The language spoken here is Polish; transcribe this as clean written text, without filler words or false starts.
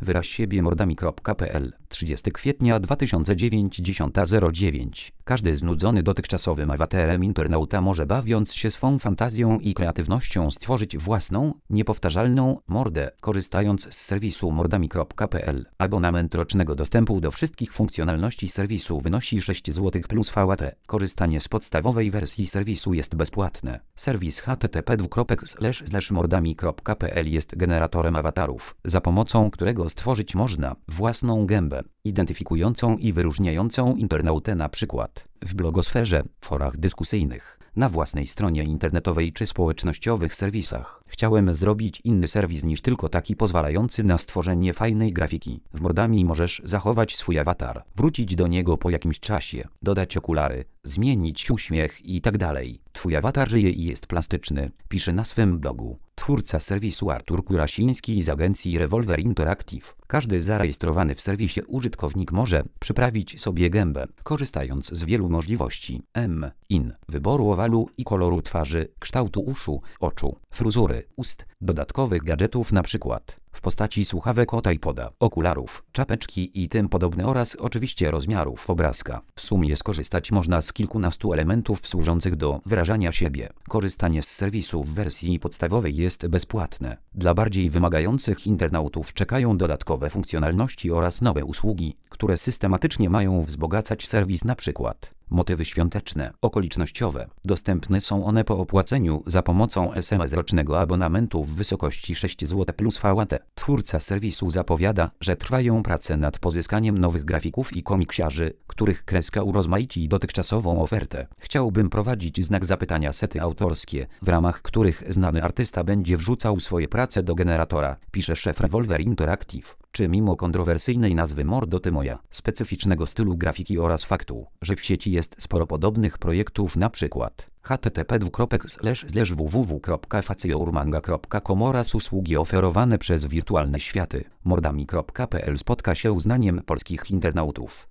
Wyraź siebie mordami.pl 30 kwietnia 2009 10:09. Każdy znudzony dotychczasowym awatarem internauta może, bawiąc się swą fantazją i kreatywnością, stworzyć własną, niepowtarzalną mordę, korzystając z serwisu mordami.pl. Abonament rocznego dostępu do wszystkich funkcjonalności serwisu wynosi 6 zł plus VAT. Korzystanie z podstawowej wersji serwisu jest bezpłatne. Serwis http://mordami.pl jest generatorem awatarów, za pomocą którego stworzyć można własną gębę, identyfikującą i wyróżniającą internautę, np. w blogosferze, forach dyskusyjnych, na własnej stronie internetowej czy społecznościowych serwisach. Chciałem zrobić inny serwis niż tylko taki pozwalający na stworzenie fajnej grafiki. W Mordami możesz zachować swój awatar, wrócić do niego po jakimś czasie, dodać okulary, zmienić uśmiech itd. Twój awatar żyje i jest plastyczny, pisze na swym blogu twórca serwisu Artur Kurasiński z agencji Revolver Interactive. Każdy zarejestrowany w serwisie użytkownik może przyprawić sobie gębę, korzystając z wielu możliwości wyboru owalu i koloru twarzy, kształtu uszu, oczu, fryzury, ust, dodatkowych gadżetów, np. w postaci słuchawek od iPoda, okularów, czapeczki i tym podobne, oraz oczywiście rozmiarów obrazka. W sumie skorzystać można z kilkunastu elementów służących do wyrażania siebie. Korzystanie z serwisu w wersji podstawowej jest bezpłatne. Dla bardziej wymagających internautów czekają dodatkowe funkcjonalności oraz nowe usługi, które systematycznie mają wzbogacać serwis, np. motywy świąteczne, okolicznościowe. Dostępne są one po opłaceniu za pomocą SMS rocznego abonamentu w wysokości 6 zł plus VAT. Twórca serwisu zapowiada, że trwają prace nad pozyskaniem nowych grafików i komiksiarzy, których kreska urozmaici dotychczasową ofertę. Chciałbym prowadzić znak zapytania sety autorskie, w ramach których znany artysta będzie wrzucał swoje prace do generatora, pisze szef Revolver Interactive. Czy mimo kontrowersyjnej nazwy Mordoty Moja, specyficznego stylu grafiki oraz faktu, że w sieci jest sporo podobnych projektów, np. http://www.facyourmanga.com oraz usługi oferowane przez wirtualne światy, mordami.pl spotka się uznaniem polskich internautów.